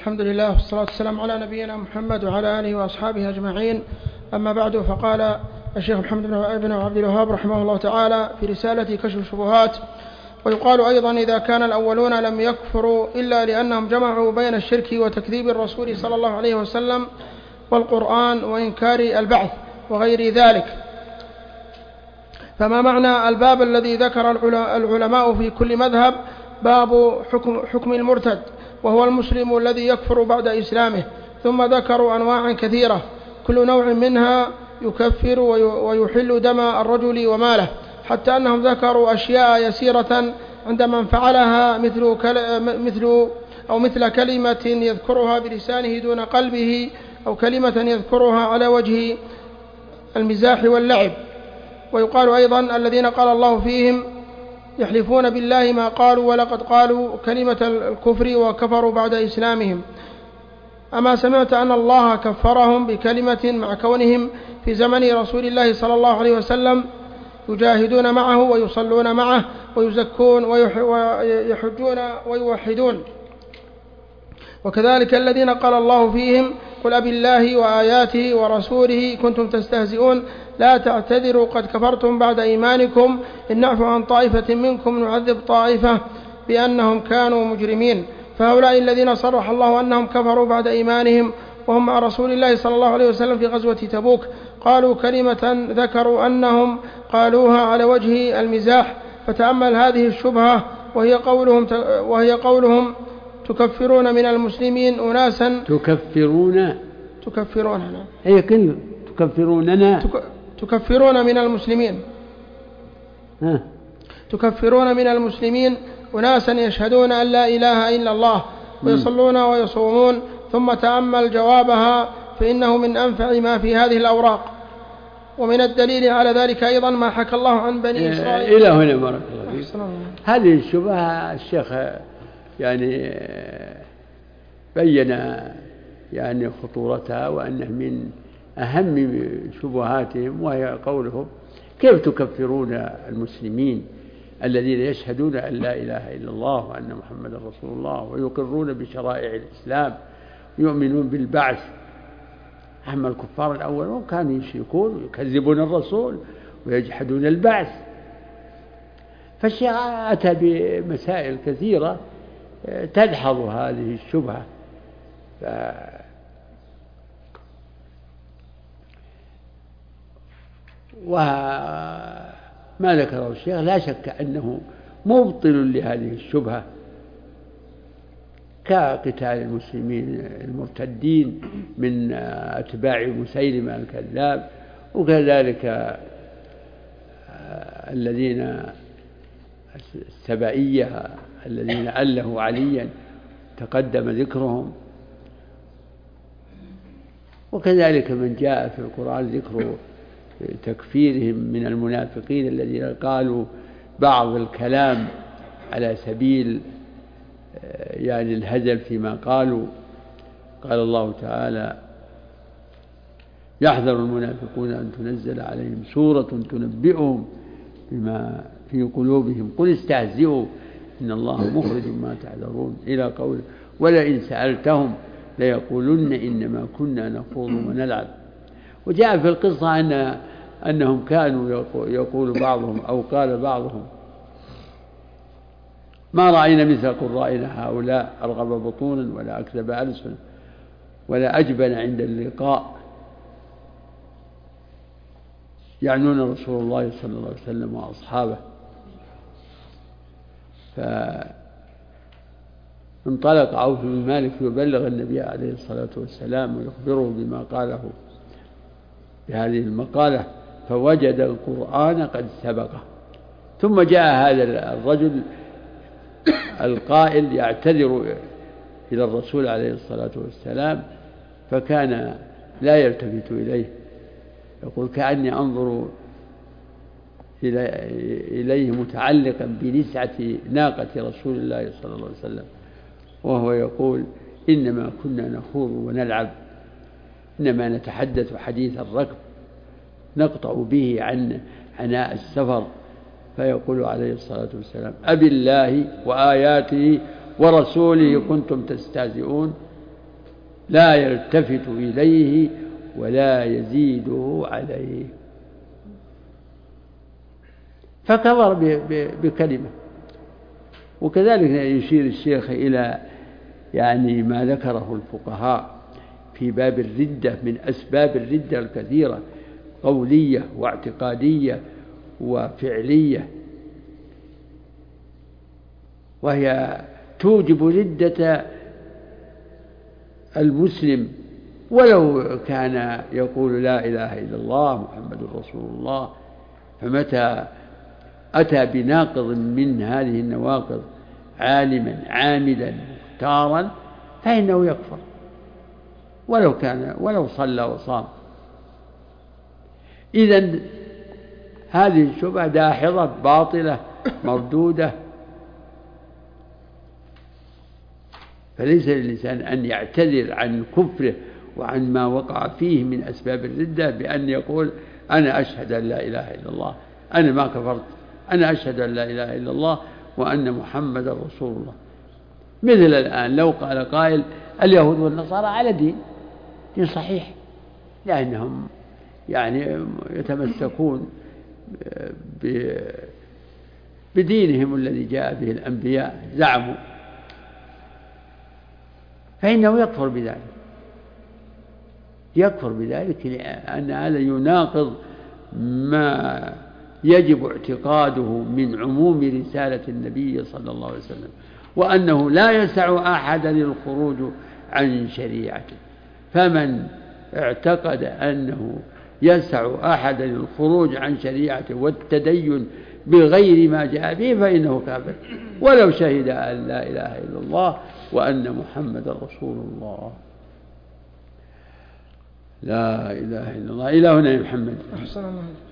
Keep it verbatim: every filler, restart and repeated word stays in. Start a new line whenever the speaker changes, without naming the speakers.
الحمد لله والصلاة والسلام على نبينا محمد وعلى آله وأصحابه أجمعين. أما بعد، فقال الشيخ محمد بن عبد الوهاب رحمه الله تعالى في رسالة كشف الشبهات: ويقال أيضا إذا كان الأولون لم يكفروا إلا لأنهم جمعوا بين الشرك وتكذيب الرسول صلى الله عليه وسلم والقرآن وإنكار البعث وغير ذلك، فما معنى الباب الذي ذكر العلماء في كل مذهب باب حكم, حكم المرتد وهو المسلم الذي يكفر بعد إسلامه؟ ثم ذكروا أنواعا كثيرة كل نوع منها يكفر ويحل دم الرجل وماله، حتى أنهم ذكروا أشياء يسيرة عند من فعلها مثل, مثل أو مثل كلمة يذكرها بلسانه دون قلبه، أو كلمة يذكرها على وجه المزاح واللعب. ويقال أيضا الذين قال الله فيهم يحلفون بالله ما قالوا ولقد قالوا كلمة الكفر وكفروا بعد إسلامهم. أما سمعت أن الله كفرهم بكلمة مع كونهم في زمن رسول الله صلى الله عليه وسلم يجاهدون معه ويصلون معه ويزكون ويحجون ويوحدون؟ وكذلك الذين قال الله فيهم قل أبي الله وآياته ورسوله كنتم تستهزئون لا تعتذروا قد كفرتم بعد إيمانكم إن نعفو عن طائفة منكم نعذب طائفة بأنهم كانوا مجرمين. فهؤلاء الذين صرح الله أنهم كفروا بعد إيمانهم وهم مع رسول الله صلى الله عليه وسلم في غزوة تبوك قالوا كلمة ذكروا أنهم قالوها على وجه المزاح. فتأمل هذه الشبهة وهي قولهم, وهي قولهم تكفرون من المسلمين أناسا
تكفرون
تكفرون
أي كلمة تكفروننا
تك... تكفرون من المسلمين
ها.
تكفرون من المسلمين أناسا يشهدون أن لا إله إلا الله ويصلون ويصومون. ثم تأمل جوابها فإنه من أنفع ما في هذه الأوراق. ومن الدليل على ذلك أيضا ما حكى الله عن بني إسرائيل.
إلى هنا بارك الله فيك. هذه الشبهة الشيخ يعني بين يعني خطورتها وأنه من أهم شبهاتهم، وهي قولهم كيف تكفرون المسلمين الذين يشهدون أن لا إله إلا الله وأن محمد رسول الله ويقرون بشرائع الإسلام ويؤمنون بالبعث. أما الكفار الأولون كانوا يشركون ويكذبون الرسول ويجحدون البعث. فالشيخ أتى بمسائل كثيرة تدحض هذه الشبهة. ف... وما ذكره الشيخ لا شك أنه مبطل لهذه الشبهة، كقتال المسلمين المرتدين من أتباع مسيلمة الكذاب، وكذلك الذين السبائية الذين ألهوا عليا تقدم ذكرهم، وكذلك من جاء في القرآن ذكر تكفيرهم من المنافقين الذين قالوا بعض الكلام على سبيل يعني الهزل فيما قالوا. قال الله تعالى يحذر المنافقون أن تنزل عليهم سورة تنبئهم بما في قلوبهم قل استهزئوا إن الله مخرج ما تحذرون إلى قوله ولئن سألتهم ليقولن إنما كنا نخوض ونلعب. وجاء في القصة أن أنهم كانوا يقول بعضهم أو قال بعضهم ما رأينا مثل قرائنا هؤلاء أرغب بطونا ولا أكذب ألسنا ولا أجبن عند اللقاء، يعنون رسول الله صلى الله عليه وسلم وأصحابه. فانطلق عوف بن مالك يبلغ النبي عليه الصلاة والسلام ويخبره بما قاله بهذه المقالة، فوجد القرآن قد سبقه. ثم جاء هذا الرجل القائل يعتذر إلى الرسول عليه الصلاة والسلام، فكان لا يلتفت إليه، يقول كأني أنظر إليه متعلقا بنسعة ناقة رسول الله صلى الله عليه وسلم وهو يقول إنما كنا نخوض ونلعب، إنما نتحدث حديث الركب نقطع به عن عناء السفر. فيقول عليه الصلاة والسلام أبي الله وآياته ورسوله كنتم تستهزئون. لا يلتفت إليه ولا يزيده عليه، فكفر بكلمة. وكذلك يشير الشيخ إلى يعني ما ذكره الفقهاء في باب الردة من أسباب الردة الكثيرة، قولية واعتقادية وفعلية، وهي توجب ردة المسلم ولو كان يقول لا إله إلا الله محمد رسول الله، فمتى أتى بناقض من هذه النواقض عالما عاملا مختارا فإنه يكفر ولو كان ولو صلى وصام. إذن هذه الشبهة داحضة باطلة مردودة، فليس للإنسان أن يعتذر عن كفره وعن ما وقع فيه من أسباب الردة بأن يقول أنا أشهد أن لا إله إلا الله، أنا ما كفرت، أنا أشهد أن لا إله إلا الله وأن محمد رسول الله. مثل الآن لو قال قائل اليهود والنصارى على دين دين صحيح، لأنهم يعني يتمسكون بدينهم الذي جاء به الأنبياء زعموا، فإنه يكفر بذلك يكفر بذلك لأن هذا يناقض ما يجب اعتقاده من عموم رسالة النبي صلى الله عليه وسلم، وأنه لا يسع أحدا الخروج عن شريعته. فمن اعتقد أنه يسع أحدا الخروج عن شريعته والتدين بغير ما جاء به فإنه كافر ولو شهد أن لا إله إلا الله وأن محمد رسول الله. لا إله إلا الله. إلى هنا يا محمد.